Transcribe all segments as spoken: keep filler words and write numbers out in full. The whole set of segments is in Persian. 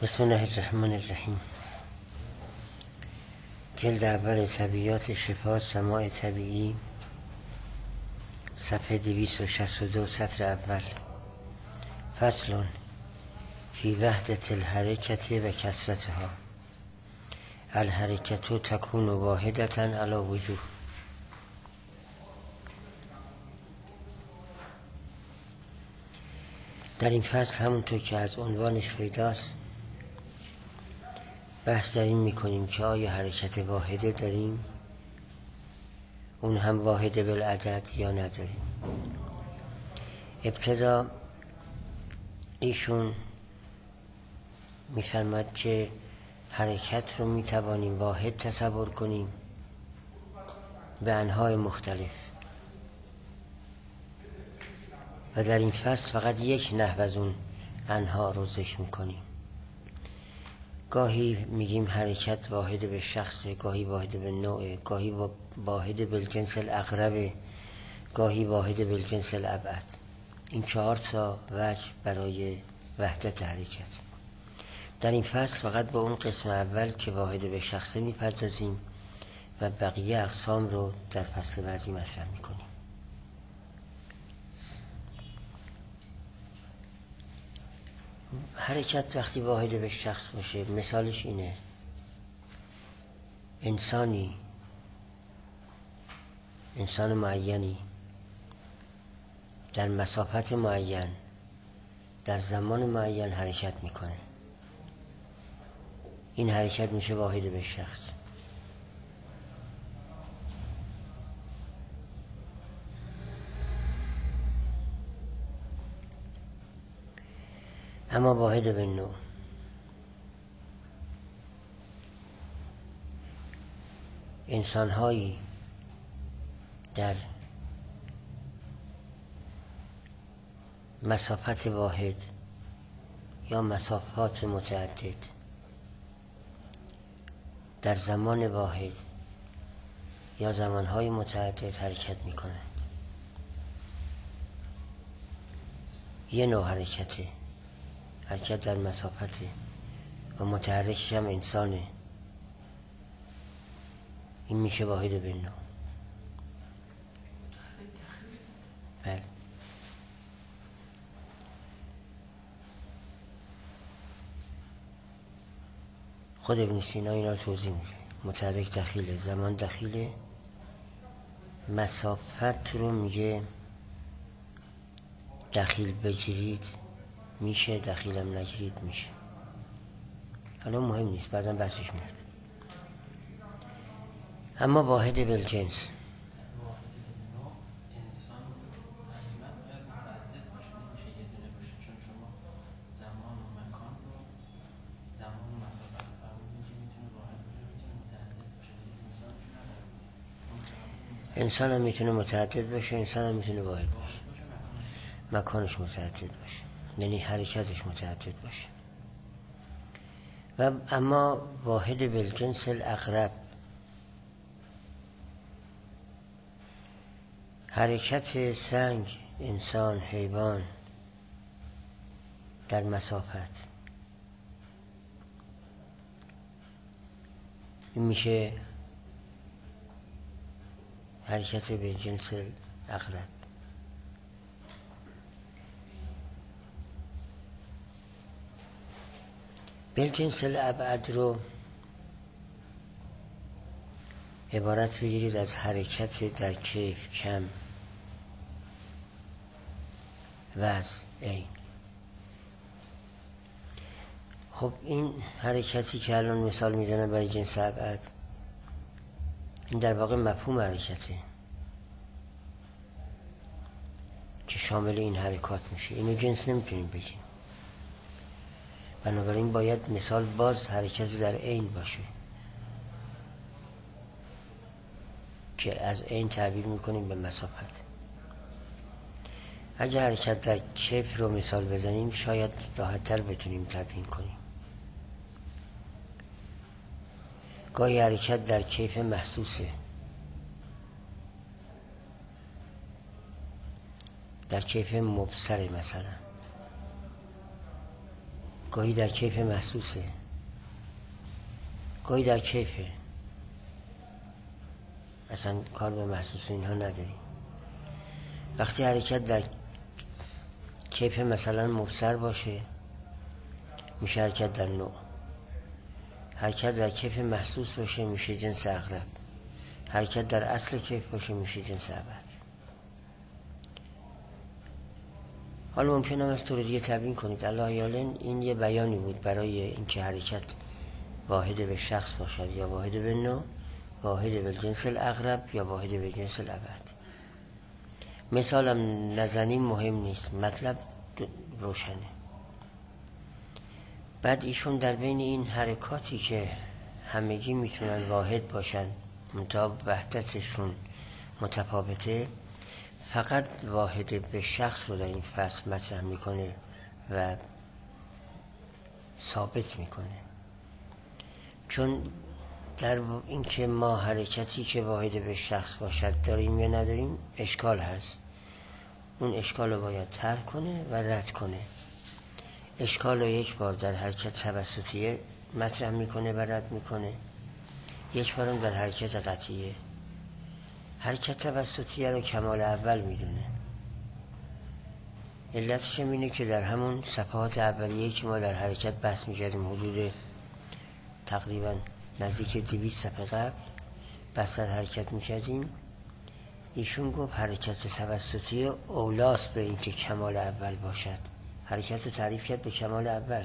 بسم الله الرحمن الرحیم. جلد اول طبیعیات شفا سماع طبیعی، صفحه دویست و شصت و دو، سطر اول. فصل فی وحدت الحرکت و کثرتها. الحرکت تکون واحدتا علی وجوه. در این فصل همونطور که از عنوانش پیداست بحث داریم میکنیم که آیا حرکت واحده داریم، اون هم واحده بالعدد، یا نداریم. ابتدا ایشون میفرماد که حرکت رو میتوانیم واحد تصور کنیم به انواع مختلف و در این فصل فقط یک نحو از اون انها رو ذکر میکنیم. گاهی میگیم حرکت واحد به شخص، گاهی واحد به نوع، گاهی واحد بالجنس الاقرب، گاهی واحد بالجنس الابعد. این چهار تا وجه برای وحدت حرکت. در این فصل فقط با اون قسم اول که واحد به شخصه میپردازیم و بقیه اقسام رو در فصل بعدی مطرح میکنیم. حرکت وقتی واحد به شخص باشه، مثالش اینه: انسانی انسان معینی در مسافت معین در زمان معین حرکت میکنه. این حرکت میشه واحد به شخص. اما واحد به نوع، انسان هایی در مسافت واحد یا مسافات متعدد در زمان واحد یا زمانهای متعدد حرکت میکنه. یه نوع حرکته، حرکت در مسافته و متحرکش هم انسانه. این میشه واحد به نوع. بله. خود ابن سینا اینا رو توضیح میده. متحرک دخیله، زمان دخیله، مسافت رو میگه دخیل بگیرید میشه، دخیلم نگیرید میشه. حالا مهم نیست، بعدم بحثش میاد. اما واحد بالجنس، انسان هم میتونه متعدد باشه، انسان هم میتونه واحد باشه. مکانش متعدد باشه، یعنی حرکتش متعدد باشه. و اما واحد بالجنس الاقرب، حرکت سنگ، انسان، حیوان در مسافت، این میشه حرکت به جنس اقرب. بالجنس الابعد رو عبارت بگیرید از حرکت در کیف، کم، وزن، عین. خب این حرکتی که الان مثال میزنم برای جنس ابعد، این در واقع مفهوم حرکته که شامل این حرکات میشه. اینو جنس نمیتونیم بگیم، بنابراین باید مثال باز حرکت در عین باشه که از عین تعبیر میکنیم به مسافت. اگه حرکت در کیف رو مثال بزنیم شاید راحت‌تر بتونیم تبیین کنیم. گاهی حرکت در کیف محسوسه، در کیف مبصره مثلا، گاهی در کیف محسوسه، گاهی در کیفه، اصلا کار به محسوس اینها نداریم. وقتی حرکت در کیف مثلا مبصر باشه میشه حرکت در نوع، حرکت در کیف محسوس باشه میشه جنس عقرب، حرکت در اصل کیف باشه میشه جنس ابد. حالا ممکنه از طور دیگه تبیین کنید. الله یعلم این یه بیانی بود برای اینکه حرکت واحد به شخص باشد یا واحد به نوع، واحد به جنس الاقرب یا واحد به جنس الابد. مثالم نزنیم مهم نیست، مطلب روشنه. بعد ایشون در بین این حرکاتی که همگی میتونن واحد باشن منتها وحدتشون متفاوته، فقط واحد به شخص رو در این فصل مطرح میکنه و ثابت میکنه. چون در اینکه ما حرکتی که واحد به شخص باشد داریم یا نداریم اشکال هست. اون اشکال رو باید ترک کنه و رد کنه. اشکال رو یک بار در حرکت توسطیه مطرح میکنه و رد میکنه، یک بارم در حرکت قطعیه. حرکت توسطیه رو کمال اول میدونه. علتش اینه که در همون صفحات اولیه که ما در حرکت بحث میکردیم، حدود تقریبا نزدیک دویست صفحه قبل بحث در حرکت میکردیم، ایشون گفت حرکت توسطیه اولاست به اینکه کمال اول باشد. حرکت رو تعریف کرد به کمال اول.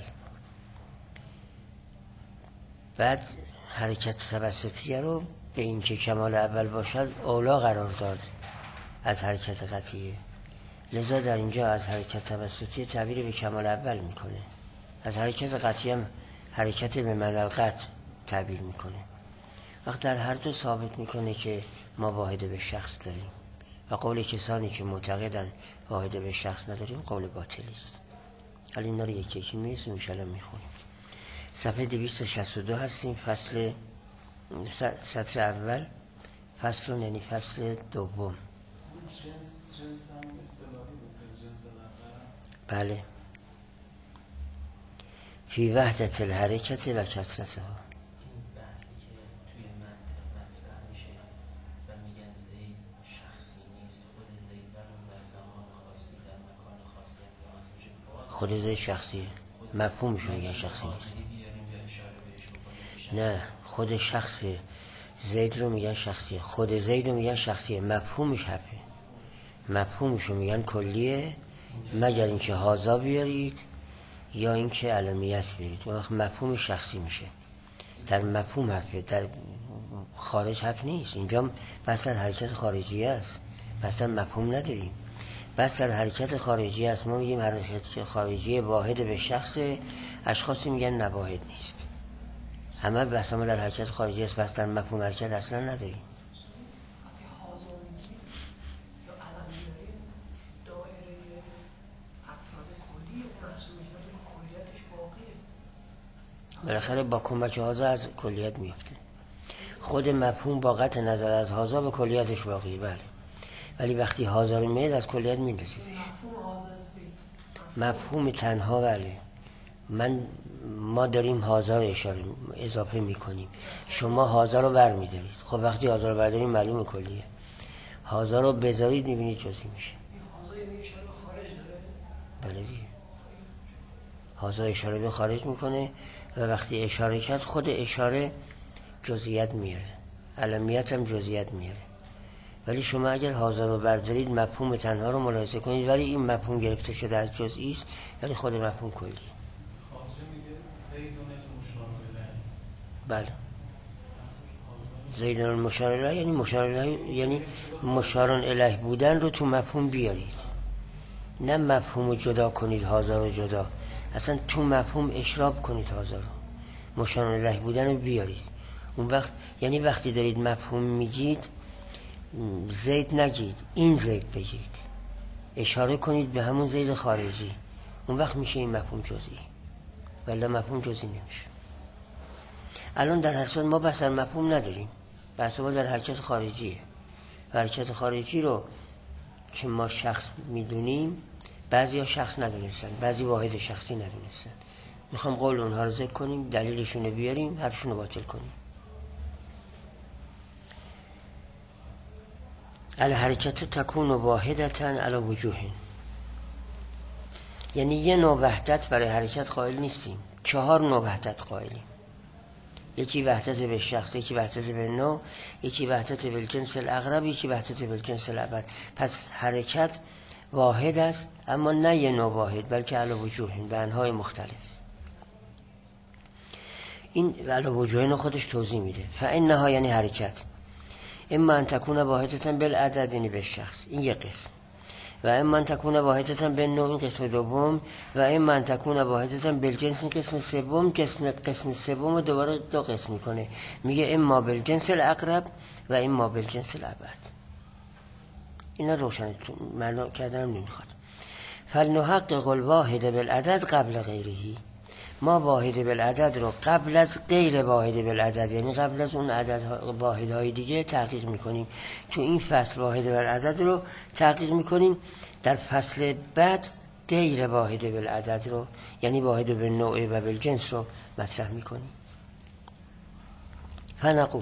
بعد حرکت توسطیه رو به اینکه کمال اول باشد اولا قرار داد از حرکت قطعیه. لذا در اینجا از حرکت توسطیه تعبیر به کمال اول میکنه، از حرکت قطعیه هم حرکت به معنی القطع تعبیر میکنه. وقت در هر دو ثابت میکنه که ما واحد به شخص داریم و قول کسانی که معتقدن واحد به شخص نداریم قول باطلی است. حالا اینا رو یکی یکی میرسیم انشاءالله میخونیم. صفحه دویست و شصت و دو هستیم، فصل سطر اول، فصل رو یعنی فصل دوم. جنس جنس هم اصطلاحی بود، جنس لقب. بله. فی وحدت الحرکت و کثرتها. این بحثی که توی منطق مطرح میشه و میگن زید شخصی نیست، خود زید برون در زمان خاصی در مکان خاصی هم میشه. خود زید شخصیه، مفهومشو میگن شخصی نیست. نه، خود شخصه. زید رو میگن شخصیه، خود زید رو میگن شخصیه، مفهومش حرفه، مفهومشو میگن کلیه مگر اینکه هازا بیارید یا اینکه علمیت بیارید، اون وقت مفهوم شخصی میشه. در مفهوم حرفه، در خارج حرف نیست. اینجا بس در حرکت خارجی است، بس در مفهوم نداریم، بس در حرکت خارجی است. ما میگیم حرکت خارجی واحد به شخص، اشخاصی میگن نواحد نیست. همه بحث ما در حرکت خارجی است، بس در مفهوم حرکت اصلا نداریم. بالاخره با کمک هازا از کلیت میفته. خود مفهوم با قطع نظر از هازا به کلیتش باقیه، بله، ولی وقتی هازا رو میاد از کلیت میرسیدش. مفهوم تنها، بله، من ما داریم هازا رو اشاره اضافه میکنیم، شما هازا رو بر میدارید. خب وقتی هازا رو برداریم معلومه کلیه، هازا رو بذارید میبینید جزئی میشه. بله دیگه، هازا اشاره به خارج میکنه و وقتی اشاره کرد خود اشاره جزئیات میاره، علمیت هم جزئیات میاره. ولی شما اگر هازا رو بردارید مفهوم تنها رو ملاحظه کنید، ولی این مفهوم گرفته شده از جزئی است، ولی خود مفهوم کلیه. بله، زیدون المشار الیه یعنی مشار الیه، یعنی مشارون الیه بودن رو تو مفهوم بیارید، نه مفهوم رو جدا کنید هازا رو جدا، اصلا تو مفهوم اشراب کنید هازا رو، مشارون الیه بودن رو بیارید. اون وقت یعنی وقتی دارید مفهوم میگید زید نگید، این زید بگید، اشاره کنید به همون زید خارجی، اون وقت میشه این مفهوم جزئی، ولی مفهوم جزئی نمیشه. الان در هر صورت ما بحث در مفهوم نداریم، بحث ما در حرکت خارجیه. حرکت خارجی رو که ما شخص میدونیم بعضی ها شخص ندونستن، بعضی واحد شخصی ندونستن، میخوام قول اونها رو ذکر کنیم، دلیلشون رو بیاریم، حرفشون رو باطل کنیم. الحرکت تکون واحدتا علی وجوه، یعنی یه نوع وحدت برای حرکت قائل نیستیم، چهار نوع وحدت قائلیم. یکی وحدت به شخص، یکی وحدت به نوع، یکی وحدت به الجنس الاقرب، یکی وحدت به الجنس الابعد. پس حرکت واحد است، اما نه یه نوع واحد، بلکه علی وجوه، به انواع مختلف. این علی وجوه خودش توضیح میده. فانها یعنی حرکت، اما ان تکون واحدتا بالعدد، یعنی به شخص، این یک قسم، و اما ان تکون واحدتا بالنوع، این قسم دوم، و اما ان تکون واحدتا بالجنس، این قسم سوم. قسم قسم سوم دوباره دو قسم میکنه، میگه اما بالجنس الاقرب و اما بالجنس الابعد. اینا روشن معنا کردنم نمیخواد. فلنحقق الواحد بالعدد قبل غیره، ما واحد بالعدد رو قبل از غیر واحد بالعدد، یعنی قبل از اون عدد واحدهای دیگه تحقیق میکنیم. تو این فصل واحد بالعدد رو تحقیق میکنیم، در فصل بعد غیر واحد بالعدد رو، یعنی واحد بالنوع و بالجنس رو مطرح میکنیم. فنقول،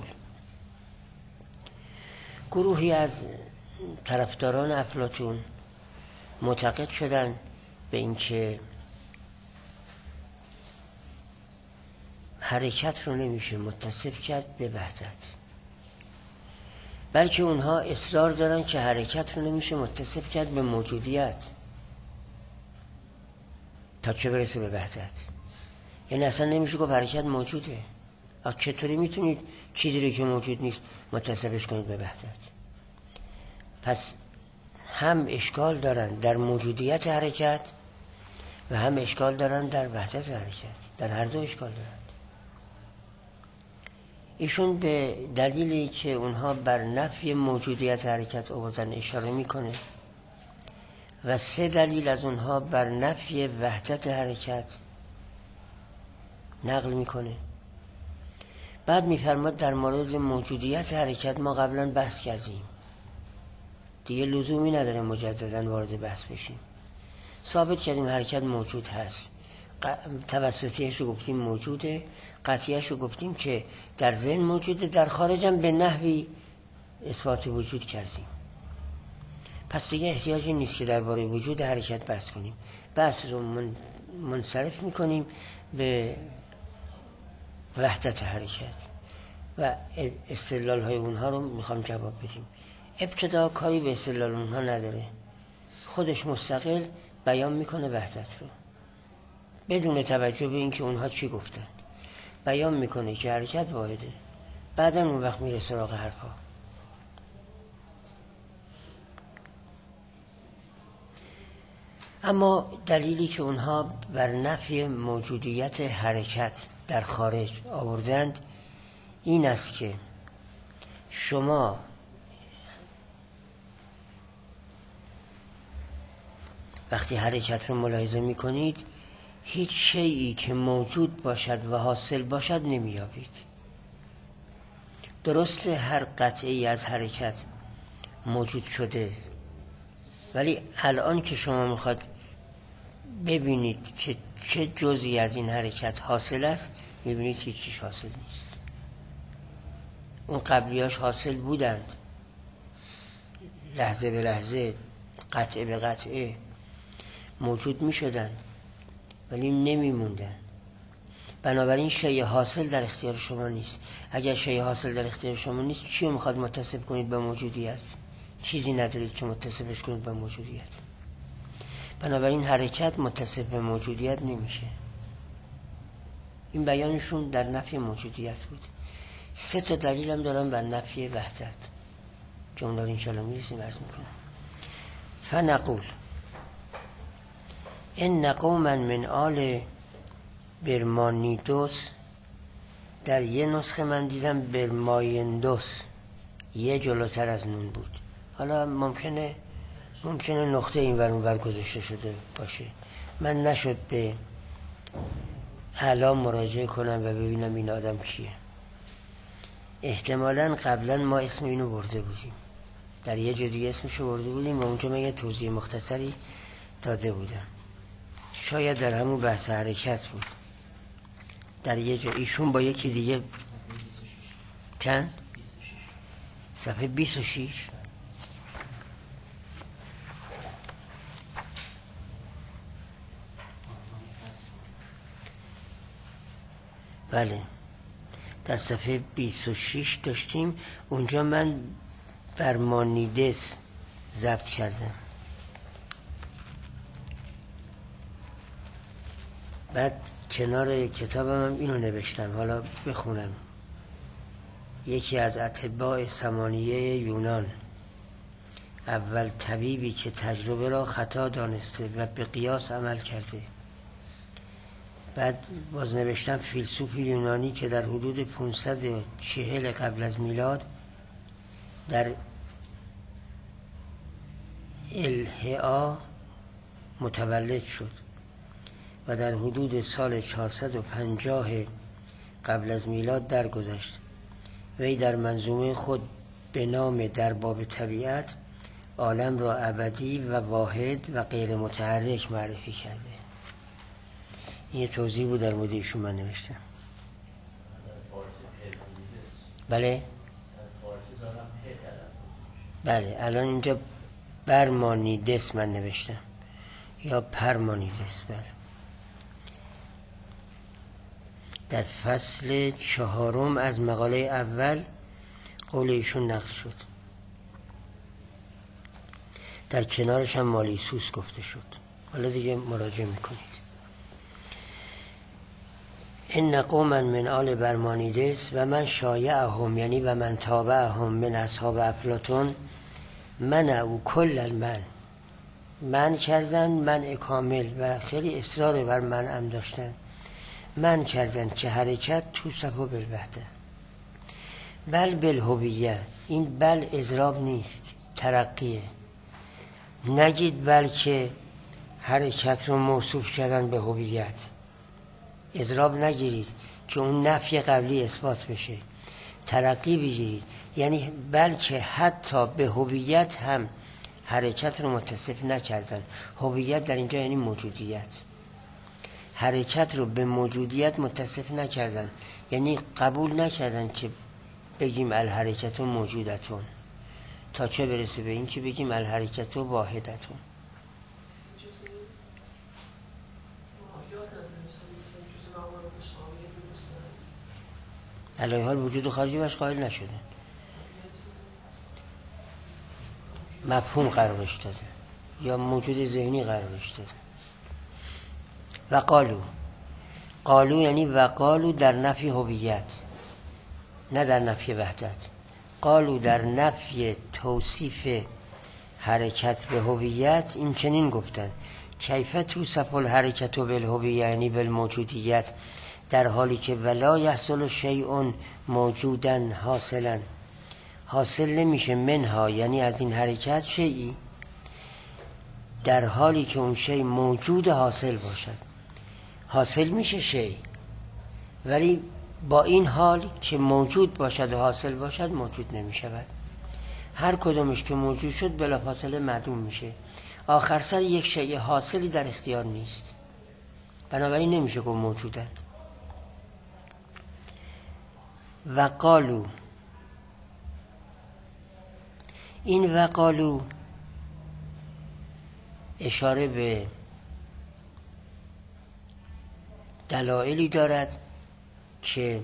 گروهی از طرفداران افلاطون معتقد شدن به این که حرکت رو نمیشه متصف کرد به وحدت، بلکه اونها اصرار دارن که حرکت رو نمیشه متصف کرد به موجودیت تا چه برسه به وحدت. یعنی اصلا نمیشه گفت حرکت موجوده. آخه چطوری میتونید چیزی رو که موجود نیست متصفش کنید به وحدت؟ پس هم اشکال دارن در موجودیت حرکت و هم اشکال دارن در وحدت حرکت، در هر دو اشکال دارن. ایشون به دلیلی که اونها بر نفی موجودیت حرکت آوردن اشاره میکنه و سه دلیل از اونها بر نفی وحدت حرکت نقل میکنه. بعد میفرماد در مورد موجودیت حرکت ما قبلا بحث کردیم، دیگه لزومی نداره مجددا وارد بحث بشیم. ثابت کردیم حرکت موجود هست، توسطیش رو گفتیم موجوده، قطعیش رو گفتیم که در ذهن موجوده، در خارجم به نحوی اثبات وجود کردیم. پس دیگه احتیاجی نیست که درباره وجود حرکت بحث کنیم، بحث رو من منصرف میکنیم به وحدت حرکت و استدلال های اونها رو میخوام جواب بدیم. ابتدا کاری به استدلال اونها نداره، خودش مستقل بیان میکنه وحدت رو بدون توجه به اینکه اونها چی گفتن. بیان میکنه که حرکت واحده، بعدا اون وقت میره سراغ حرفا. اما دلیلی که اونها بر نفی موجودیت حرکت در خارج آوردند این است که شما وقتی حرکت رو ملاحظه میکنید هیچ شیئی که موجود باشد و حاصل باشد نمیابید. درست هر قطعی از حرکت موجود شده، ولی الان که شما میخواد ببینید که چه جزئی از این حرکت حاصل است، میبینید که چیش حاصل نیست. اون قبلیاش حاصل بودند، لحظه به لحظه، قطعه به قطعه موجود میشدن ولی نمیموندن. بنابراین شیء حاصل در اختیار شما نیست. اگر شیء حاصل در اختیار شما نیست، چی رو میخواد متصف کنید به موجودیت؟ چیزی ندارید که متصفش کنید به موجودیت. بنابراین حرکت متصف به موجودیت نمیشه. این بیانشون در نفی موجودیت بود. سه تا دلیل هم دارن بر نفی وحدت. جمله رو انشاءالله میرسیم عرض میکنم. فنقول ان قوما من آل برمانیدوس، در یه نسخه من دیدم برمایندوس، یه جلوتر از نون بود. حالا ممکنه ممکنه نقطه این ور اون ور گذاشته شده باشه. من نشد به اعلا مراجعه کنم و ببینم این آدم کیه. احتمالاً قبلا ما اسم اینو برده بودیم، در یه جا دیگه اسمشو برده بودیم و اونجا من یه توضیح مختصری داده بودم. شاید در همون بحث حرکت بود. در یه جا ایشون با یکی دیگه چند؟ صفحه بیست و شش. بله در صفحه بیست و شش داشتیم، اونجا من برمانیدس ضبط کردم. بعد کنار کتابم هم اینو نوشتم، حالا بخونم. یکی از اتباع ثمانیه یونان، اول طبیبی که تجربه را خطا دانسته و به قیاس عمل کرده. بعد باز نوشتم فیلسوف یونانی که در حدود پانصد و چهل قبل از میلاد در الهیا متولد شد و در حدود سال چهارصد و پنجاه قبل از میلاد درگذشت. وی در منظومه خود به نام در باب طبیعت عالم را ابدی و واحد و غیر متحرک معرفی کرده. این توضیح بود در مورد ایشون من نوشتم. بله بله الان اینجا برمانیدس من نوشتم یا پرمانیدس. بله در فصل چهارم از مقاله اول قول ایشون نقل شد. در کنارش هم مالیسوس گفته شد. حالا دیگه مراجعه میکنید. ان قوما من آل برمانیدس و من شایعهم، یعنی و من تابعهم من اصحاب افلاطون، من او کل المن، من کردن منع کامل و خیلی اصرار بر منعم داشتن. من کردن که حرکت تو صفو بالوحده بل بالهویه. این بل اضراب نیست، ترقیه. نگید بلکه حرکت رو موصوف کردن به هویت، اضراب نگیرید که اون نفی قبلی اثبات بشه. ترقی بگیرید، یعنی بلکه حتی به هویت هم حرکت رو متصف نکردن. هویت در اینجا یعنی موجودیت. حرکت رو به موجودیت متصف نکردن، یعنی قبول نکردن که بگیم الحرکت موجودتون، تا چه برسه به این که بگیم الحرکت واحدتون. علی حال وجود خارجی باش قائل نشده، مفهوم قرارش داده یا موجود ذهنی قرارش داده. و قالو، قالو یعنی و قالو در نفی هویت، نه در نفی وحدت. قالو در نفی توصیف حرکت به هویت این چنین گفتن: کیف توصف الحرکت بالهویه، یعنی بالموجودیت، در حالی که ولا یحصل شیء موجودا حاصلا، حاصل نمیشه منها، یعنی از این حرکت شیئی، در حالی که اون شیء موجود حاصل باشد. حاصل میشه شیء، ولی با این حال که موجود باشد و حاصل باشد موجود نمیشود. هر کدومش که موجود شد بلافاصله معدوم میشه. آخر سر یک شیء حاصلی در اختیار نیست، بنابراین نمیشه گفت موجودند. و قالو، این و قالو اشاره به دلایلی دارد که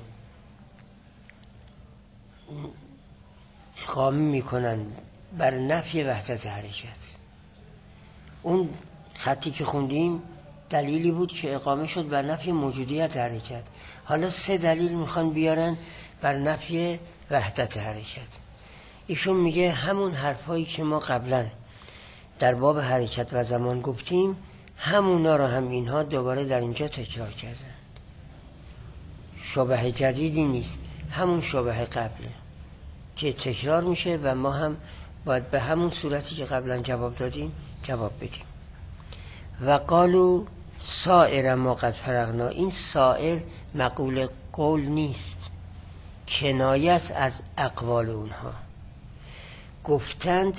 اقامه میکنن بر نفی وحدت حرکت. اون خطی که خوندیم دلیلی بود که اقامه شد بر نفی موجودیت حرکت. حالا سه دلیل میخوان بیارن بر نفی وحدت حرکت. ایشون میگه همون حرفایی که ما قبلا در باب حرکت و زمان گفتیم، همونا رو هم اینها دوباره در اینجا تکرار کردن. شبه جدیدی نیست، همون شبه قبله که تکرار میشه و ما هم باید به همون صورتی که قبلا جواب دادیم جواب بدیم. و قالو سائر ما قد فرغنا، این سائر مقول قول نیست، کنایه است از اقوال اونها. گفتند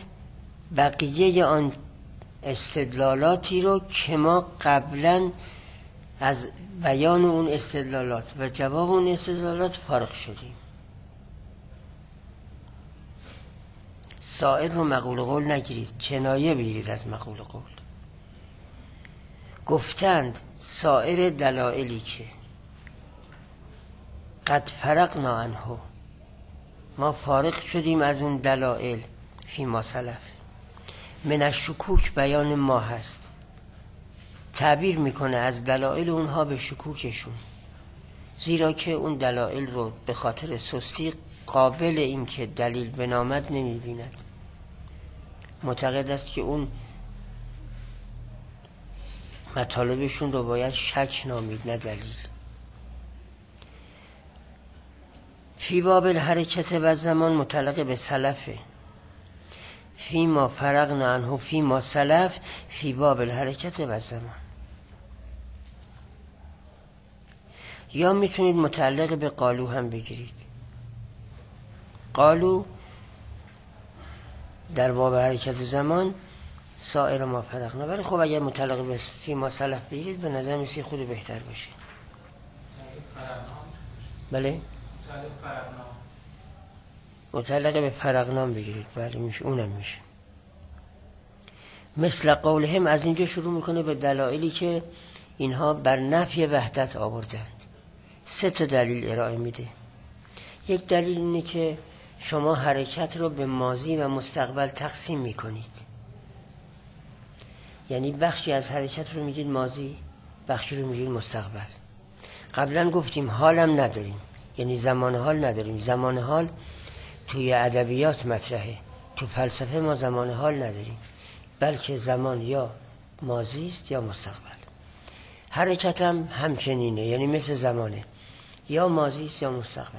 بقیه آن استدلالاتی رو که ما قبلا از بیان اون استدلالات و جواب اون استدلالات فارغ شدیم. سائر رو مقول قول نگیرید، کنایه بگیرید از مقول قول. گفتند سائر دلایلی که قد فرقنا عنه، ما فارغ شدیم از اون دلایل، فی ما سلف، من الشکوک بیان ما هست، تعبیر میکنه از دلایل اونها به شکوکشون، زیرا که اون دلایل رو به خاطر سستی قابل این که دلیل بنامد نمیبیند. معتقد است که اون مطالبشون رو باید شک نامید نه دلیل. فی باب الحرکت و زمان متعلق به سلفه، فی ما فرقنا عنه فی ما سلف، فی باب الحرکت و زمان. یا میتونید متعلق به قالو هم بگیرید. قالو در باب حرکت و زمان سائر ما فرقنا، ولی خب اگر متعلق به فی ما سلف بگیرید به نظر میسی خود بهتر باشه. بله متعلق به فرقنام بگیرید، بله میشه، اونم میشه. مثل قولهم، از اینجا شروع میکنه به دلایلی که اینها بر نفی وحدت آوردند. سه تا دلیل ارائه میده. یک دلیل اینه که شما حرکت رو به ماضی و مستقبل تقسیم میکنید، یعنی بخشی از حرکت رو میگید ماضی، بخشی رو میگید مستقبل. قبلا گفتیم حالم نداریم، یعنی زمان حال نداریم. زمان حال توی ادبیات مطرحه، تو فلسفه ما زمان حال نداریم، بلکه زمان یا ماضی است یا مستقبل. حرکت هم همچنینه، یعنی مثل زمانه، یا ماضی است یا مستقبل.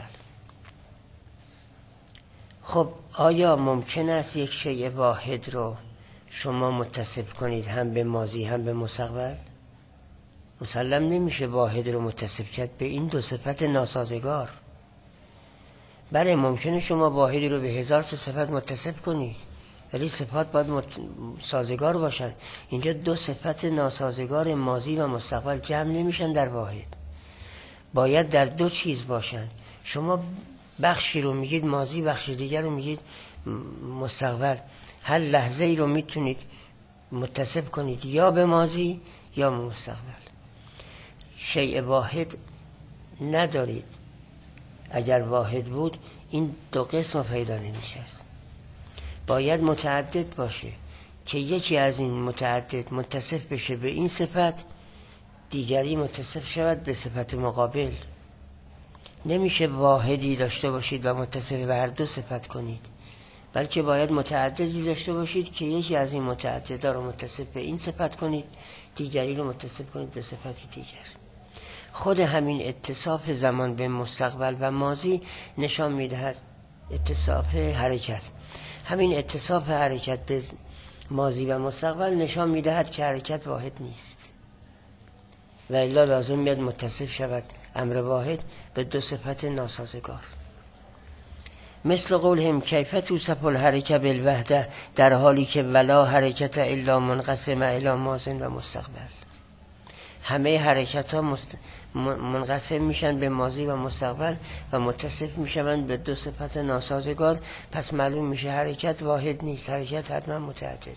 خب آیا ممکن است یک شیء واحد رو شما متصف کنید هم به ماضی هم به مستقبل؟ مسلم نمیشه واحد رو متصف کرد به این دو صفت ناسازگار. بله ممکنه شما واحدی رو به هزار تا صفت متصف کنید، ولی صفات باید مت... سازگار باشن. اینجا دو صفت ناسازگار ماضی و مستقبل جمع نمیشن در واحد، باید در دو چیز باشن. شما بخشی رو میگید ماضی، بخش دیگر رو میگید مستقبل. هر لحظه ای رو میتونید متصف کنید یا به ماضی یا به مستقبل. شیء واحد ندارید. اگر واحد بود این دو قسم پیدا نمی‌شد. باید متعدد باشه که یکی از این متعدد متصف بشه به این صفت، دیگری متصف شود به صفت مقابل. نمیشه واحدی داشته باشید و متصف به هر دو صفت کنید، بلکه باید متعددی داشته باشید که یکی از این متعددها رو متصف به این صفت کنید، دیگری رو متصف کنید به صفت دیگر. خود همین اتصاف زمان به مستقبل و ماضی نشان میدهد اتصاف حرکت، همین اتصاف حرکت به ماضی و مستقبل نشان میدهد که حرکت واحد نیست و الا لازم میاد متصف شود امر واحد به دو صفت ناسازگار. مثل قولهم کیف توصف الحرکت بالوحده، در حالی که ولا حرکت الا منقسم الی ماضی و مستقبل. همه حرکت ها مست... منقسم میشن به ماضی و مستقبل و متصف میشن به دو صفت ناسازگار. پس معلوم میشه حرکت واحد نیست، حرکت حتما متعدده.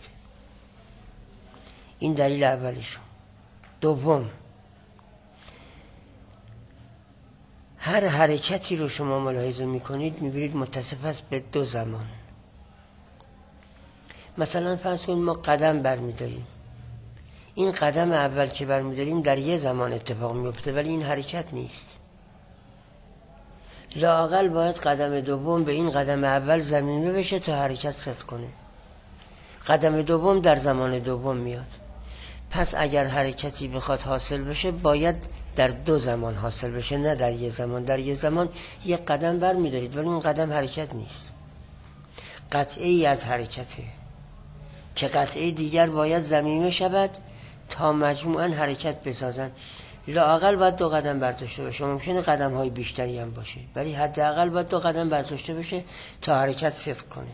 این دلیل اولیشون. دوم، هر حرکتی رو شما ملاحظه میکنید میبینید متصف است به دو زمان. مثلا فرض کنید ما قدم برمیداریم، این قدم اول که برمیداریم در یه زمان اتفاق میفته، ولی این حرکت نیست. لااقل باید قدم دوم به این قدم اول ضمیمه بشه تا حرکت صدق کنه. قدم دوم در زمان دوم میاد. پس اگر حرکتی بخواد حاصل بشه باید در دو زمان حاصل بشه، نه در یه زمان. در یه زمان یک قدم برمیدارید ولی اون قدم حرکت نیست، قطعی از حرکته که قطعی دیگر باید ضمیمه شود تا مجموعاً حرکت بسازن. لااقل باید دو قدم برداشته بشه، ممکنه قدم های بیشتری هم باشه ولی حداقل باید دو قدم برداشته بشه تا حرکت صدق کنه.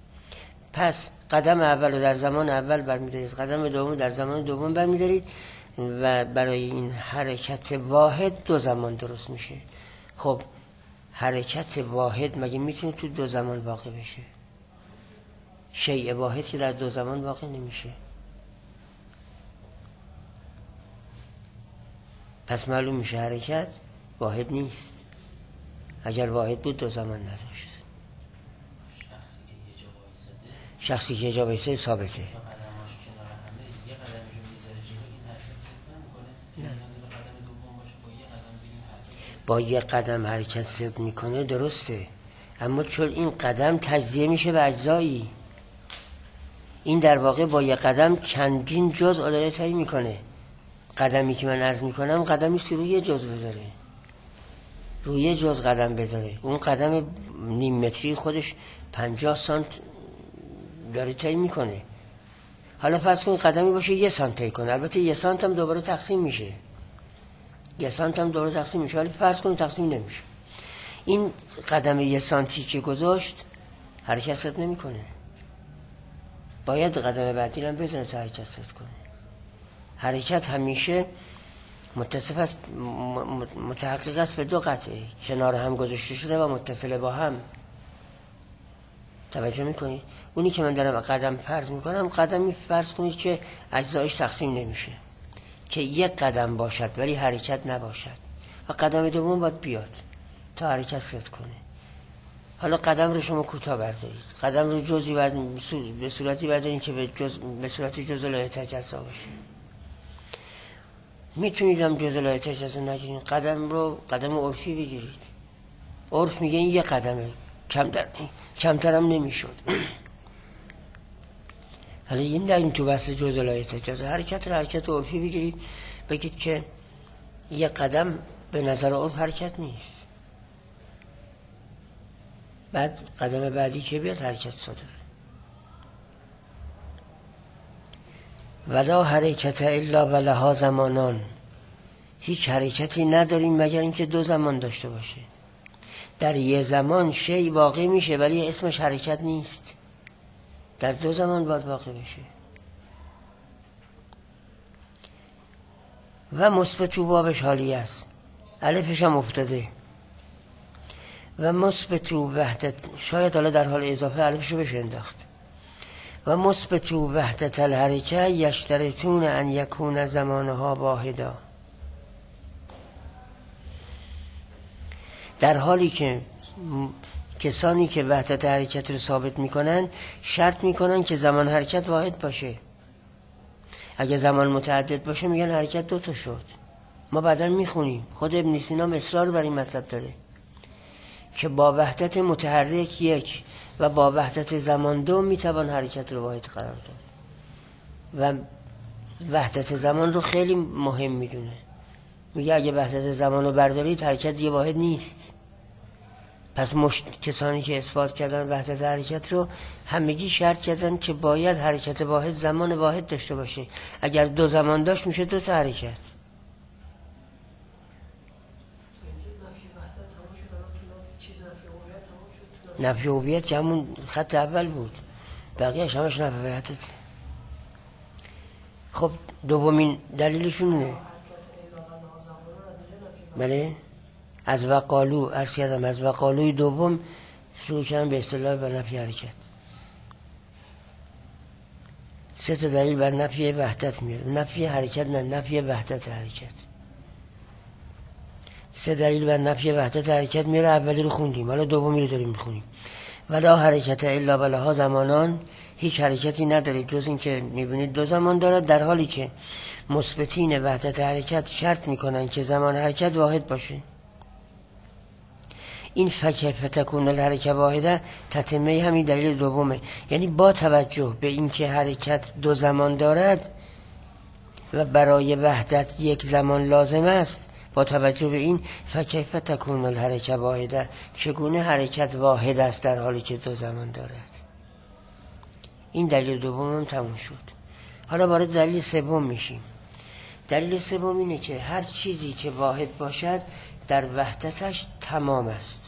پس قدم اول رو در زمان اول برمیدارید، قدم دوم در زمان دوم برمیدارید. و برای این حرکت واحد دو زمان درست میشه. خب حرکت واحد مگه میتونه تو دو زمان واقع بشه؟ شیء واحد که در دو زمان واقع نمیشه. پس معلوم میشه حرکت واحد نیست. اگر واحد بود دو زمان نداشت. شخصی که یه جا وایساده ثابته. با یه قدم حرکت صدق میکنه درسته، اما چون این قدم تجزیه میشه به اجزایی، این در واقع با یه قدم چندین جزء علاوه تایی میکنه. قدمی که من عرض میکنم قدمی که روی یه جزء بذاره، روی یه جزء قدم بذاره، اون قدم نیم متری خودش پنجاه سانت داره تایی میکنه. حالا فرض کن قدمی باشه یه سانت تایی کنه، البته یه سانت هم دوباره تقسیم میشه، یه سانت هم دوباره تقسیم میشه، ولی فرض کن تقسیم نمیشه. این قدم یه سانتی که گذاشت حرکت صد نمیکنه، باید قدم بعدی هم بزنه تا حرکت صد کنه. حرکت همیشه متصف است، متحقق است به دو قطعه، کنار هم گذاشته شده و متصل با هم. توجه میکنی؟ اونی که من دارم قدم فرض میکنم، قدمی فرض کنید که اجزایش تقسیم نمیشه، که یک قدم باشد ولی حرکت نباشد، و قدم دوم باید بیاد تا حرکت صد کنه. حالا قدم رو شما کوتاه بردارید، قدم رو جزئی بردارید، به صورتی بردارید که به, جز... به صورت جزء لایه تجزا باشه. میتونید هم جزء لایه تجزا نگیرید، قدم رو قدم عرفی بگیرید. عرف میگه این یک قدمه، کمتر کمتر هم نمیشد. حالا این در این تو بحث جزء لایه تجزا، حرکت رو حرکت عرفی بگیرید، بگید که یک قدم به نظر عرف حرکت نیست، بعد قدم بعدی که بیاد حرکت صادقه. ولا حرکت الا ولها زمانان، هیچ حرکتی نداریم مگر اینکه دو زمان داشته باشه. در یه زمان شی واقع میشه ولی اسمش حرکت نیست، در دو زمان باید واقع بشه. و مثبت تو بابش حالی است، الفش هم افتاده. و مثبت وحدت، شاید حالا در حال اضافه الفشو بشه انداخت. و مثبت وحدت الحرکه یشترطون ان یکون زمانها واحدا، در حالی که کسانی که وحدت حرکت رو ثابت میکنن شرط میکنن که زمان حرکت واحد باشه. اگه زمان متعدد باشه میگن حرکت دوتا شد. ما بعداً میخونیم خود ابن سینا اصرار بر این مطلب داره که با وحدت متحرک یک و با وحدت زمان دو میتوان حرکت رو واحد قرار داد، و وحدت زمان رو خیلی مهم میدونه. میگه اگه وحدت زمان رو بردارید حرکت یه واحد نیست. پس مشت... کسانی که اثبات کردن وحدت حرکت رو همگی شرط کردن که باید حرکت واحد زمان واحد داشته باشه. اگر دو زمان داشت میشه دو تا حرکت. نفی هویت که همون خط اول بود، بقیه‌اش همش نفی هویتت. خب دومین دلیلشون نه. بله از وقالو عرض کردم، از وقالوی دوم شروع کردم به اصطلاح بر نفی حرکت. سه تا دلیل بر نفی وحدت میاره، نفی حرکت نه، نفی وحدت حرکت. سه دلیل بر نفی وحدت حرکت میاره، اولی رو خوندیم، حالا دومی رو داریم میخونیم. ولا حرکت الا ولها زمانان، هیچ حرکتی نداره جز این که میبینید دو زمان دارد، در حالی که مثبتین وحدت حرکت شرط میکنن که زمان حرکت واحد باشه. این فکر فتکون الحرکت واحده تتمه همین دلیل دومه، یعنی با توجه به این که حرکت دو زمان دارد و برای وحدت یک زمان لازم است، با توجه به این فکیف تکون الحرکت واحده، چگونه حرکت واحد است در حالی که دو زمان دارد. این دلیل دوم هم تموم شد. حالا وارد دلیل سوم میشیم. دلیل سوم اینه که هر چیزی که واحد باشد در وحدتش تمام است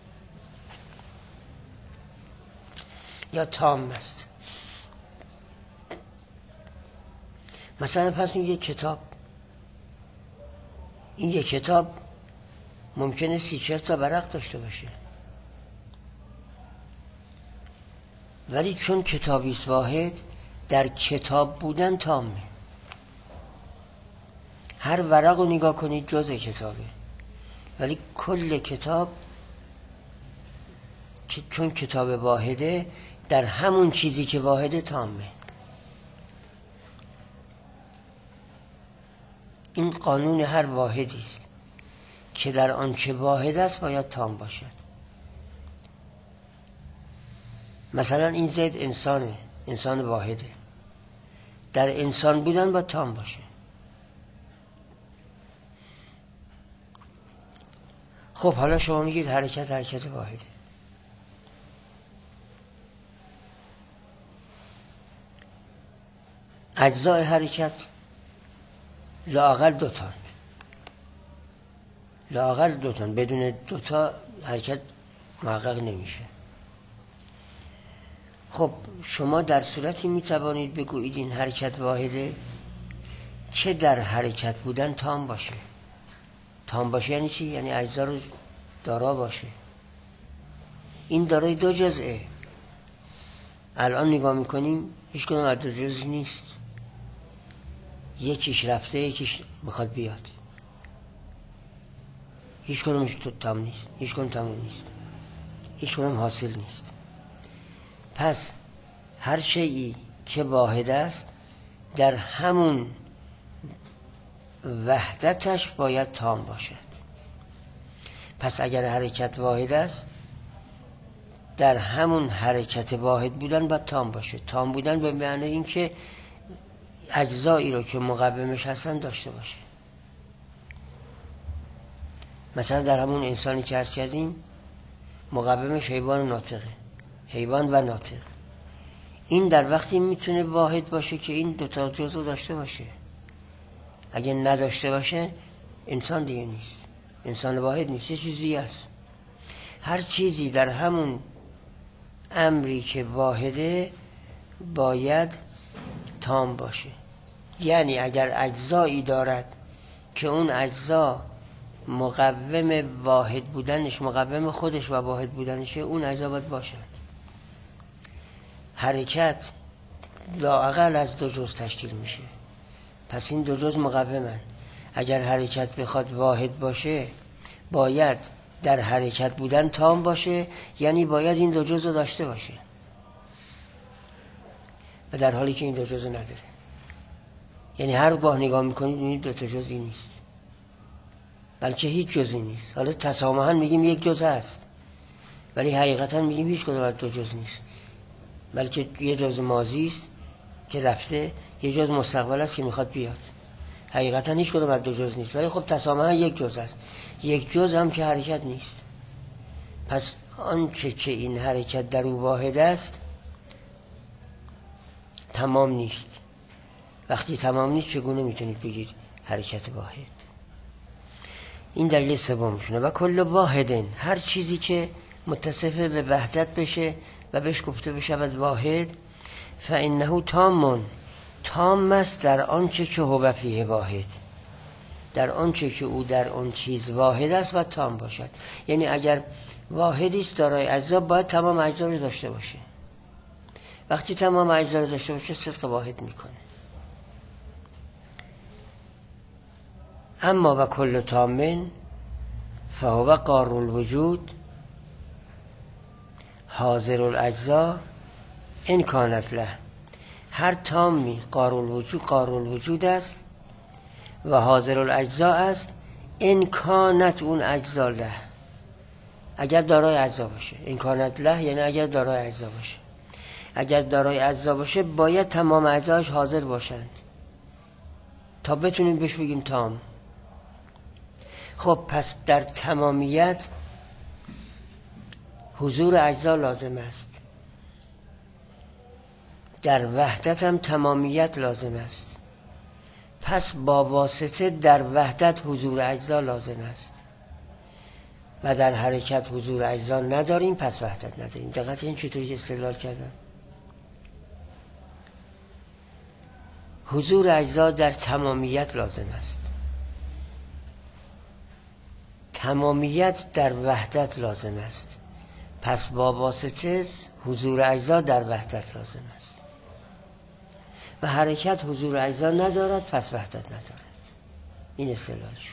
یا تام است. مثلا پس یک کتاب این یک کتاب ممکنه سی چهل تا ورق داشته باشه، ولی چون کتابی است واحد، در کتاب بودن تامه. هر ورق رو نگاه کنید جزء کتابه، ولی کل کتاب که چون کتاب واحده، در همون چیزی که واحده تامه. این قانون هر واحدی است که در آنچه واحد است باید تام باشد. مثلا این زید انسانه، انسان واحده، در انسان بودن باید تام باشه. خب حالا شما میگید حرکت حرکت واحده. اجزای حرکت لااقل دوتان، لااقل دوتان، بدون دوتا حرکت محقق نمیشه. خب شما در صورتی میتوانید بگویید این حرکت واحده چه در حرکت بودن تام باشه. تام باشه یعنی چی؟ یعنی اجزا رو دارا باشه. این دارای دو جزئه. الان نگاه میکنیم هیچ کدوم از دو جزء نیست، یکیش رفته یکیش میخواد بیاد. هیچ کدومش تام نیست، هیچ کدوم تمام نیست، هیچ کدوم حاصل نیست. پس هر شیئی که واحد است در همون وحدتش باید تام باشد. پس اگر حرکت واحد است در همون حرکت واحد بودن باید تام باشه. تام بودن به معنی این که اجزایی رو که مقومش هستن داشته باشه. مثلا در همون انسانی که عرض کردیم مقومش حیوان و ناطقه، حیوان و ناطق. این در وقتی میتونه واحد باشه که این دوتا جزء داشته باشه. اگه نداشته باشه انسان دیگه نیست، انسان واحد نیست، یه چیزی هست. هر چیزی در همون امری که واحده باید تام باشه. یعنی اگر اجزایی دارد که اون اجزا مقوم واحد بودنش، مقوم خودش و واحد بودنشه، اون اجزا باید باشد. حرکت لااقل از دو جزء تشکیل میشه، پس این دو جزء مقومن. اگر حرکت بخواد واحد باشه باید در حرکت بودن تام باشه، یعنی باید این دو جزء داشته باشه، و در حالی که این دو جزء نداره. یعنی هر بار نگاه میکنید این دو تا جزئی نیست، بلکه هیچ جزئی نیست. حالا تسامحاً میگیم یک جزء هست، ولی حقیقتا میگیم هیچ کدوم از دو جزء نیست، بلکه یه جزء ماضی است که رفته، یه جزء مستقبل است که میخواد بیاد. حقیقتا هیچ کدوم از دو جزء نیست، ولی خب تسامحاً یک جزء است. یک جزء هم که حرکت نیست. پس آنچه که این حرکت در او واحد است تمام نیست. وقتی تمام نیست چگونه میتونید بگید حرکت واحد؟ این دلیل سومشونه. و کل واحدن، هر چیزی که متصف به وحدت بشه و بهش گفته بشه واحد، فانه تام، تام است در آنچه که هو فیه واحد، در آنچه که او در آن چیز واحد است و تام باشد. یعنی اگر واحدی است دارای اجزا، باید تمام اجزا رو داشته باشه. وقتی تمام اجزا رو داشته باشه صدق واحد میکنه. اما و کل تامن فهو قار الوجود حاضر الاجزا ان کانت له. هر تامی قار الوجود، قار الوجود است و حاضر الاجزا است ان کانت اون اجزا له، اگر دارای اجزا باشه. ان کانت له یعنی اگر دارای اجزا باشه. اگر دارای اجزا باشه باید تمام اجزاش حاضر باشند تا بتونیم بهش بگیم تام. خب پس در تمامیت حضور اجزا لازم است، در وحدت هم تمامیت لازم است. پس با واسطه در وحدت حضور اجزا لازم است و در حرکت حضور اجزا نداریم، پس وحدت نداریم. دقیقاً این چطوری استدلال کردم؟ حضور اجزا در تمامیت لازم است. تمامیت در وحدت لازم است، پس با واسطه حضور اجزا در وحدت لازم است و حرکت حضور اجزا ندارد، پس وحدت ندارد. این استدلالشون.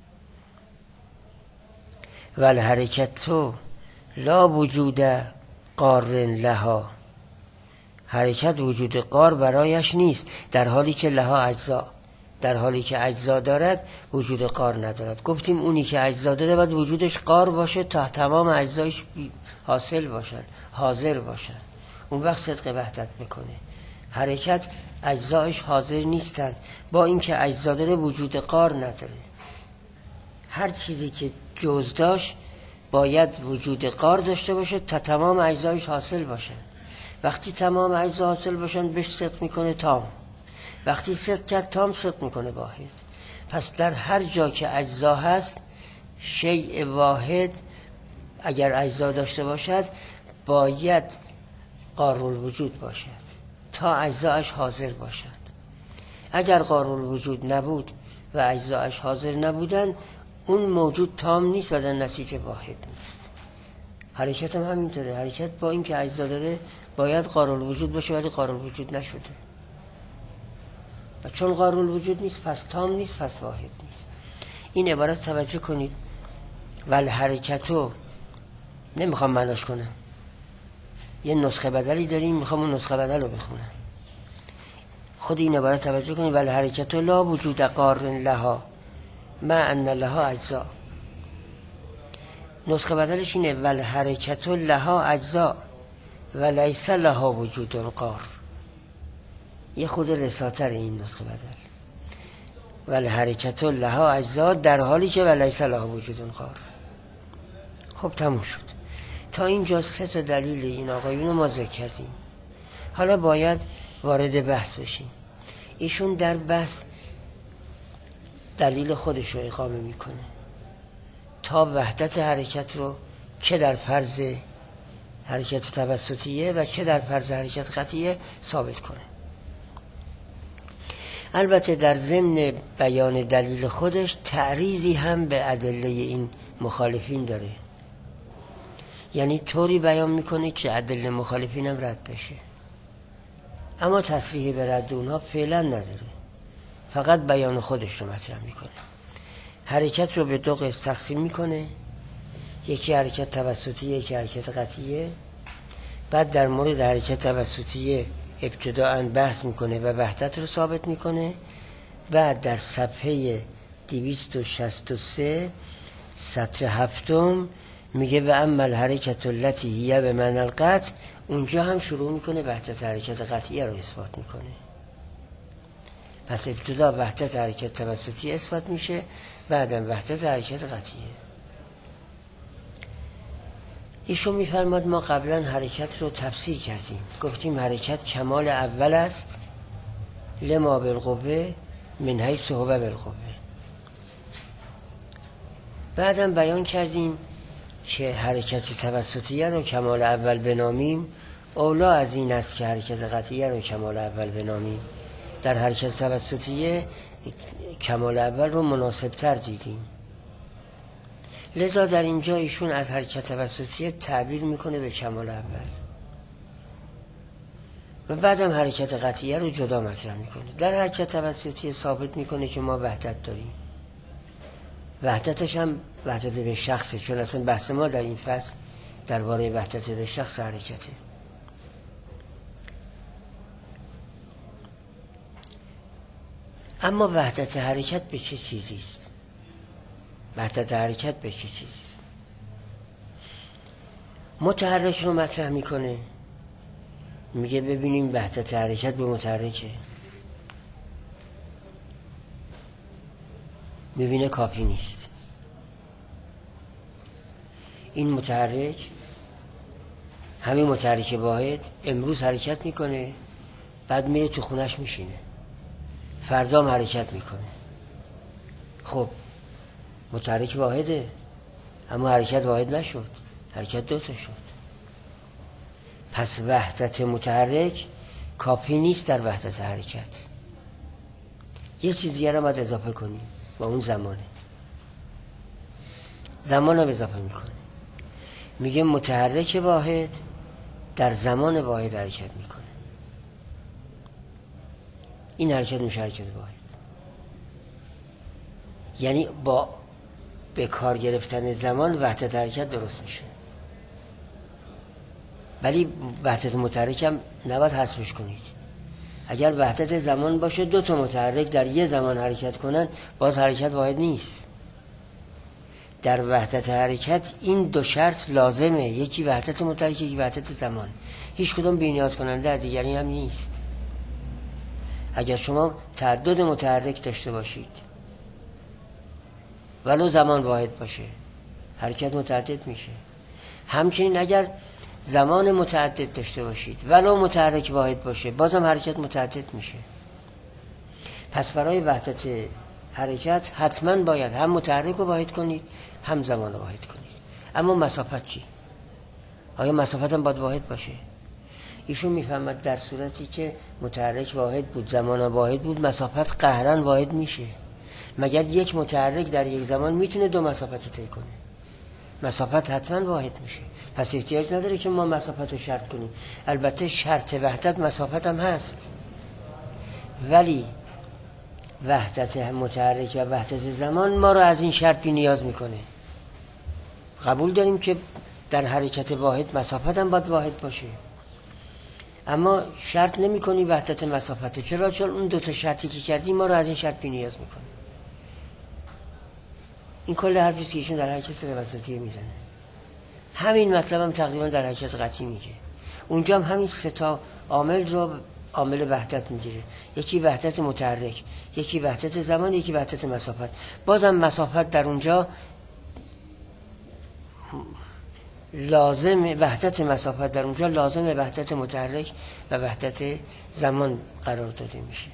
ول حرکت تو لا وجود قار لها، حرکت وجود قار برایش نیست، در حالی که لها اجزا، در حالی که اجزا دارد وجود قار ندارد. گفتیم اونی که اجزا داره باید وجودش قار باشه تا تمام اجزایش حاصل باشن، حاضر باشن، اون وقت صدق وحدت میکنه. حرکت اجزایش حاضر نیستن، با اینکه اجزا داره وجود قار نداره. هر چیزی که جز داشت باید وجود قار داشته باشه تا تمام اجزایش حاصل باشن. وقتی تمام اجزا حاصل باشن بهش صدق میکنه تام، وقتی صدق کرد تام صدق میکنه واحد. پس در هر جا که اجزا هست، شیء واحد اگر اجزا داشته باشد باید قارالوجود باشد تا اجزاش حاضر باشد. اگر قارالوجود نبود و اجزاش حاضر نبودن، اون موجود تام نیست و در نتیجه واحد نیست. حرکت هم همینطوره. حرکت با این که اجزا داره باید قارالوجود باشه ولی قارالوجود نشده و چون قارالوجود نیست پس تام نیست، پس واحد نیست. این عبارت توجه کنید. ول حرکتو نمیخوام معناش کنم، یه نسخه بدلی داریم میخوام اون نسخه بدل رو بخونم. خود این عبارت توجه کنید. ول حرکتو لا وجود قار لها ما ان لها اجزا. نسخه بدلش اینه ول حرکتو لها اجزا و لیس لها وجود قار. یه خود رساتر این نسخه بدل. ول حرکتو لها اجزا در حالی که و لیس لها وجود قار. خب تموم شد. تا اینجا سه تا دلیل این آقایون رو ما ذکر کردیم. حالا باید وارد بحث بشیم. ایشون در بحث دلیل خودش رو اقامه میکنه تا وحدت حرکت رو که در فرض حرکت توسطیه و که در فرض حرکت قطعیه ثابت کنه. البته در ضمن بیان دلیل خودش تعریضی هم به ادله این مخالفین داره، یعنی طوری بیان میکنه که ادله مخالفین هم رد بشه، اما تصریح به رد اونها فعلا نداره، فقط بیان خودش رو مطرح میکنه. حرکت رو به دو قسم تقسیم میکنه، یکی حرکت توسطیه یکی حرکت قطعیه. بعد در مورد حرکت توسطیه ابتداءً بحث میکنه و وحدت رو ثابت میکنه. بعد در صفحه دویست و شصت و سه سطر هفتم میگه و اما الحرکت التي هي به معنی القطع، اونجا هم شروع میکنه وحدت حرکت قطعیه رو اثبات میکنه. پس ابتدا وحدت حرکت توسطی اثبات میشه، بعدم وحدت حرکت قطعیه. ایشون میفرماد ما قبلا حرکت رو تفسیر کردیم، گفتیم حرکت کمال اول است لما بالقوه من حیث هو بالقوه. بعدم بیان کردیم که حرکت توسطیه رو کمال اول بنامیم اولا از این است که حرکت قطعیه رو کمال اول بنامیم. در حرکت توسطیه کمال اول رو مناسب تر دیدیم، لذا در اینجا ایشون از حرکت توسطیه تعبیر میکنه به کمال اول و بعدم حرکت قطعیه رو جدا مطرح میکنه. در حرکت توسطیه ثابت میکنه که ما وحدت داریم، وحدتش هم وحدت به شخصه، چون اصلا بحث ما در این فصل درباره وحدت به شخص حرکته. اما وحدت حرکت به چه چیزی است؟ وحدت حرکت به چه چیزی است؟ متحرک رو مطرح میکنه، میگه ببینیم وحدت حرکت به متحرکه، میبینه کافی نیست. این متحرک، همین متحرک واحد امروز حرکت میکنه، بعد میره تو خونش میشینه، فردا هم حرکت میکنه. خب متحرک واحده، اما حرکت واحد نشد، حرکت دوتا شد. پس وحدت متحرک کافی نیست در وحدت حرکت، یه چیز دیگه رو باید اضافه کنیم و اون زمانه. زمان رو اضافه میکنه. میگه متحرک واحد در زمان واحد حرکت میکنه. این حرکت میشه حرکت واحد. یعنی با به کار گرفتن زمان وحدت حرکت درست میشه. ولی وحدت متحرک هم نباید حذفش کنید. اگر وحدت زمان باشه دو تا متحرک در یه زمان حرکت کنن، باز حرکت واحد نیست. در وحدت حرکت این دو شرط لازمه، یکی وحدت متحرک، یکی وحدت زمان. هیچ کدوم بی‌نیاز کننده در دیگری هم نیست. اگر شما تعدد متحرک داشته باشید ولو زمان واحد باشه، حرکت متعدد میشه. همچنین اگر زمان متعدد داشته باشید ولو متحرک واحد باشه، بازم حرکت متعدد میشه. پس برای وحدت حرکت حتما باید هم متحرک رو واحد کنید، هم زمان رو واحد کنید. اما مسافت چی؟ آیا مسافت هم باید واحد باشه؟ ایشون میفهمد در صورتی که متحرک واحد بود، زمان واحد بود، مسافت قهرن واحد میشه. مگر یک متحرک در یک زمان میتونه دو مسافت طی کنه؟ مسافت حتما واحد میشه. پس احتیاج نداره که ما مسافت رو شرط کنیم. البته شرط وحدت مسافت هم هست، ولی وحدت متحرک و وحدت زمان ما رو از این شرط بی نیاز میکنه. قبول داریم که در حرکت واحد مسافت هم باید واحد باشه، اما شرط نمی کنی وحدت مسافته. چرا؟ چون اون دوتا شرطی که کردی ما رو از این شرط بی نیاز میکنه. این کل حرفیست که ایشون در حرکت وسطیه میزنه. همین مطلب هم تقریبا در حرکت قطعی میگه. اونجا هم همین سه تا عامل رو عامل وحدت میگیره. یکی وحدت متحرک، یکی وحدت زمان، یکی وحدت مسافت. بازم مسافت در اونجا لازم، وحدت مسافت در اونجا لازم وحدت متحرک و وحدت زمان قرار داده میشه.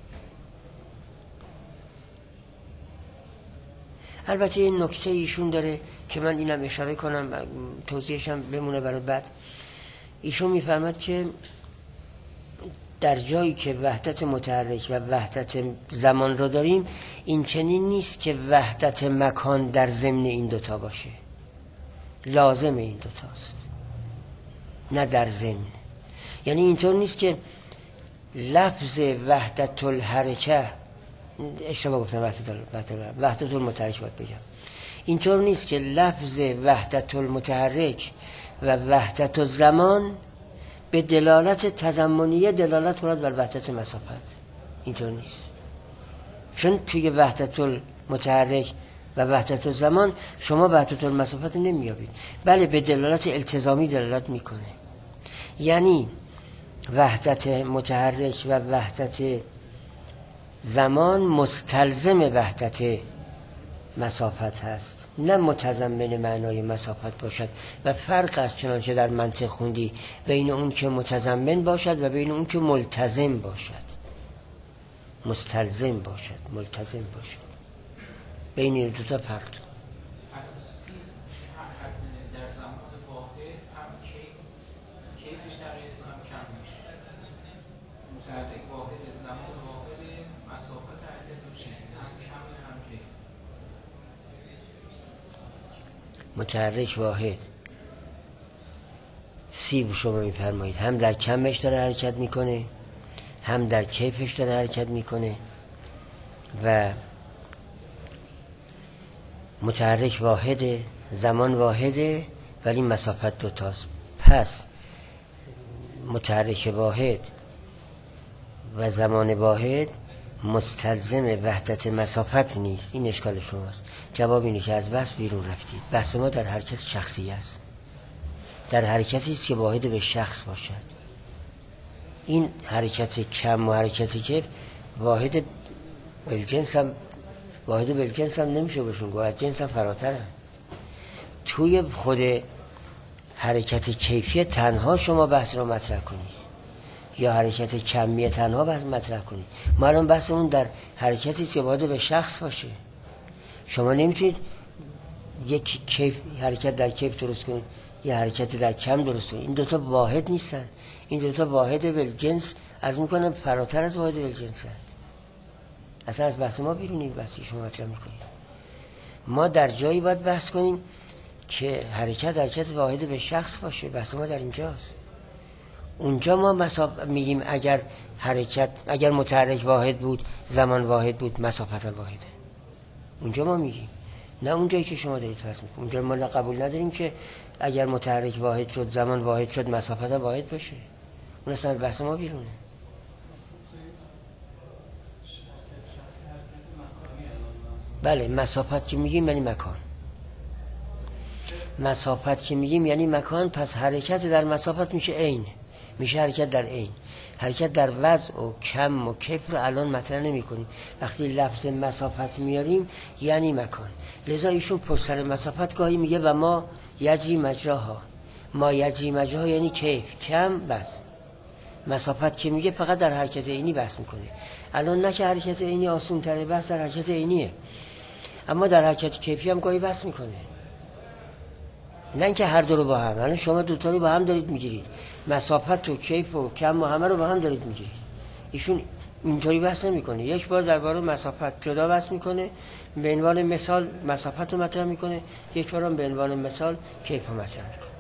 البته این نکته ایشون داره که من اینم اشاره کنم، توضیحشم بمونه برای بعد. ایشون میفرماد که در جایی که وحدت متحرک و وحدت زمان رو داریم، این چنین نیست که وحدت مکان در ضمن این دوتا باشه. لازم این دوتاست، نه در ضمن. یعنی اینطور نیست که لفظ وحدت الحرکه، اشتباه گفتم، وحدت وحدت وحدت المتحرک باید بگم. اینطور نیست که لفظ وحدت المتحرک و وحدت الزمان به دلالت تضمنیه دلالت کند بر وحدت مسافت. اینطور نیست، چون توی وحدت المتحرک و وحدت الزمان شما وحدت المسافت نمیابید، بله به دلالت التزامی دلالت میکنه. یعنی وحدت متحرک و وحدت زمان مستلزم وحدت مسافت هست، نه متضمن معنای مسافت باشد. و فرق است، چنانچه در منطق خوندی، بین اون که متضمن باشد و بین اون که ملتزم باشد. مستلزم باشد، ملتزم باشد، بین این دو تا فرق. در زمان واحد هم کیفش تغییر کنم کم میشه. متحرک واحد زمان واحد مسافت حرکت دو چیزی، هم کم هم کیف. متحرک واحد سیب شما میفرمایید هم در کمش داره حرکت میکنه، هم در کیفش داره حرکت میکنه. و متحرک واحده، زمان واحده، ولی مسافت دوتاست. پس متحرک واحد و زمان واحد مستلزم وحدت مسافت نیست. این اشکال شماست. جواب اینه که از بحث بیرون رفتید. بحث ما در حرکت شخصی است، در حرکتی است که واحد به شخص باشد. این حرکت کم و حرکتی که واحد بالجنس هم واحد بالجنس هم نمیشه بهشون گفت، از جنس هم فراتر هم. توی خود حرکت کیفی تنها شما بحث رو مطرح کنید یا حرکت کمی تنها بحث مطرح کنید. ما الان بحث اون در حرکتی است که واحد به شخص باشه. شما نمیتونید یک کیف حرکت در کیف درست کنید، یه حرکت در کم درست کنید. این دوتا واحد نیستن. این دوتا واحد بالجنس از میکنم فراتر از واحد بالجنس هست. اصلا از بحث ما بیرونی بحثی شما مطرح میکنید. ما در جایی باید بحث کنیم که حرکت حرکت واحد به شخص باشه. بحث ما در اینجاست. اونجا ما مسافت میگیم اگر حرکت اگر متحرک واحد بود، زمان واحد بود، مسافت واحده. اونجا ما میگیم، نه اونجایی که شما دارید فرض میکنید. اونجا ما قبول نداریم که اگر متحرک واحد شد، زمان واحد شد، مسافت واحد باشه. اون اصلا بحث ما بیرونه. بله، مسافت که میگیم یعنی مکان. مسافت که میگیم یعنی مکان. پس حرکت در مسافت میشه عین، میشه حرکت در عین. حرکت در وضع و کم و کیف رو الان مطرح نمی کنیم. وقتی لفظ مسافت میاریم یعنی مکان. لذا ایشون پشت سر مسافت گاهی میگه و ما یجری مجراها. ما یجری مجراها یعنی کیف، کم، بس. مسافت که میگه فقط در حرکت عینی بحث میکنه. الان نه که حرکت عینی آسون تره، بحث در حرکت عینیه، اما در حرکت کیفی هم گاهی بحث میکنه. نه اینکه هر دو رو با هم. الان شما دو تا رو با هم دارید میگیرید، مسافت و کیف و کم و همه رو با هم دارید میگیرید. ایشون اینطوری بحث نمیکنه. یک بار درباره مسافت جدا بحث میکنه، به عنوان مثال مسافت رو مطرح میکنه، یک بار هم به عنوان مثال کیف رو مطرح میکنه.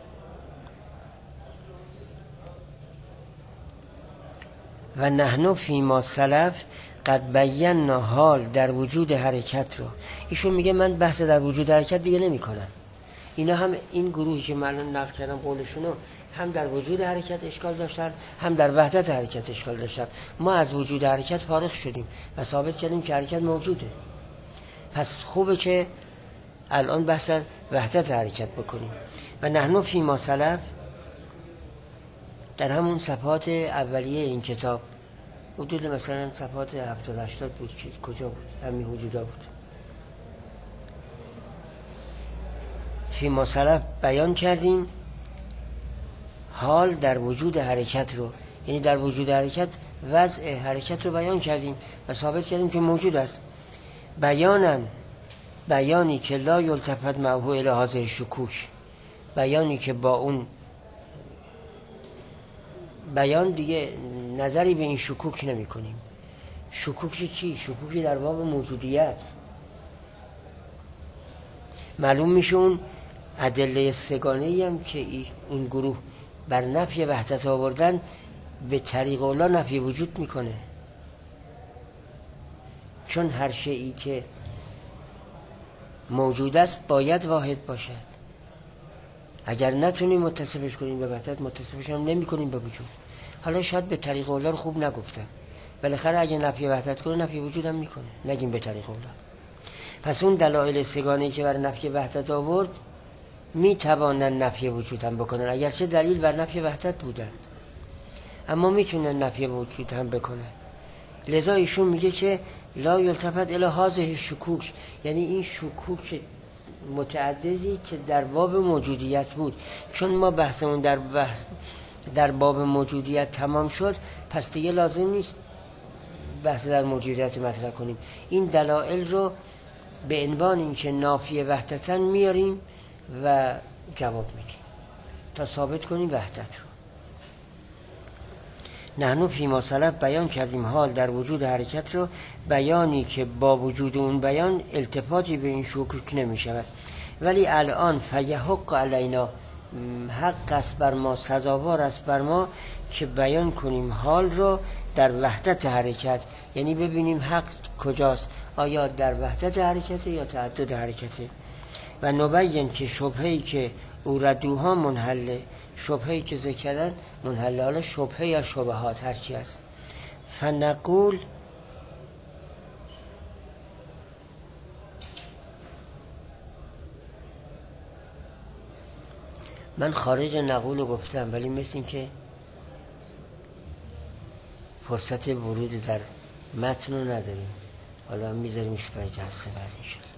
و نحنو فیما سلف قد بینا حال در وجود حرکت رو. ایشون میگه من بحث در وجود حرکت دیگه نمی کنم. اینا هم این گروهی که من نقل کردم قولشونو هم در وجود حرکت اشکال داشتن، هم در وحدت حرکت اشکال داشتن. ما از وجود حرکت فارغ شدیم و ثابت کردیم که حرکت موجوده. پس خوبه که الان بحث در وحدت حرکت بکنیم. و نحنو فیما سلف در همون صفحات اولیه این کتاب، حدود مثلا صفحات هفتاد هشتاد بود که کجا بود؟ همین حدودا بود. فیما سلف بیان کردیم حال در وجود حرکت رو، یعنی در وجود حرکت وضع حرکت رو بیان کردیم و ثابت کردیم که موجود است. بیانن، بیانی که لا یلتفت معه الی هذه شکوک، بیانی که با اون بیان دیگه نظری به این شکوک نمی کنیم. شکوکی چی؟ شکوکی در باب موجودیت. معلوم میشه اون ادله سگانه‌ای هم که این گروه بر نفی وحدت آوردن به طریق اولا نفی وجود میکنه، چون هر شیئی که موجود است باید واحد باشد. اگر نتونیم متصفش کنیم به وحدت، متصفش هم نمی کنیم به وجود. حالا شاید به طریق اولا رو خوب نگفتم، بالاخره اگه نفی وحدت کنه نفی وجود هم میکنه، نگیم به طریق اولا. پس اون دلایل سگانه‌ای که بر نفی وحدت آورد می توانن نفی وجود هم بکنن، اگرچه دلیل بر نفی وحدت بودن، اما میتونن نفی وجود هم بکنن. لذا ایشون میگه که لا یلتفت الی هذه شکوک، یعنی این شکوک متعددی که در باب موجودیت بود. چون ما بحثمون در بحث در باب موجودیت تمام شد، پس دیگه لازم نیست بحث در موجودیت مطرح کنیم. این دلایل رو به عنوان اینکه نافی وحدتن میاریم و جواب میدیم تا ثابت کنیم وحدت رو. نحنو فیما سلف بیان کردیم حال در وجود حرکت رو، بیانی که با وجود اون بیان التفاتی به این شکوک نمی شود. ولی الان فیحق علینا، حق است بر ما، سزاوار است بر ما که بیان کنیم حال رو در وحدت حرکت، یعنی ببینیم حق کجاست، آیا در وحدت حرکته یا تعدد حرکته. و نبین که شبهه‌ای که اوردوها منحله، شبهه‌ای که ذکر کردن منحله، حالا شبهه یا شبهات هر چی است. فنقول من خارج نقول رو گفتم، ولی مثل این که فرصت ورود در متن رو نداریم، حالا میذاریمش برای جلسه بعد انشاءالله.